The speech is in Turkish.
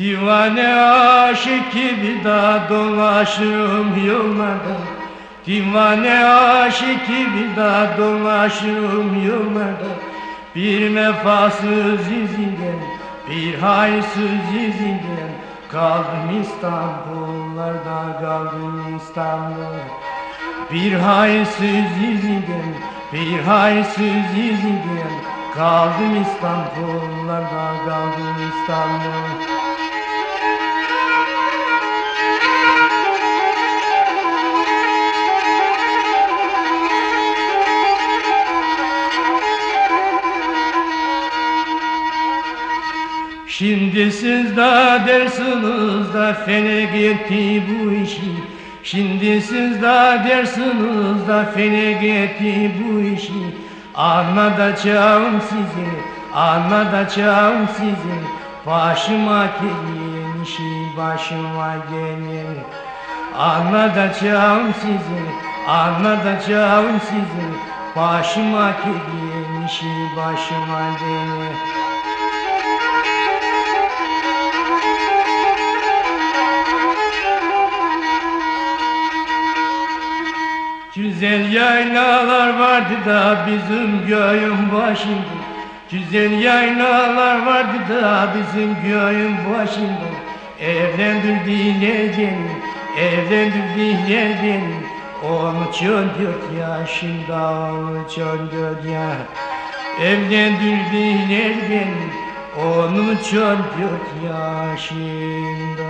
Divane aşık gibi da dolaşırım yollarda. Divane aşık gibi da dolaşırım yollarda. Bir vefasız yüzünden, bir hayırsız yüzünden kaldım İstanbullarda, kaldım İstanbul'da. Bir hayırsız yüzünden, bir hayırsız yüzünden kaldım İstanbullarda, kaldım İstanbul'da. Şimdi siz de dersiniz da felek etti bu işi. Şimdi siz de dersiniz da felek etti bu işi. Anlatacağım size, anlatacağım size. Başıma gelen işi, başıma gelen. Anlatacağım size, anlatacağım size. Başıma gelen işi, başıma gelen. Güzel yaylalar vardı da bizim köyün başında. Güzel yaylalar vardı da bizim köyün başında. Evlendirdiler beni, evlendirdiler beni. 13-14 yaşında, 13-14 yaş. Evlendirdiler beni, 13-14 yaşında.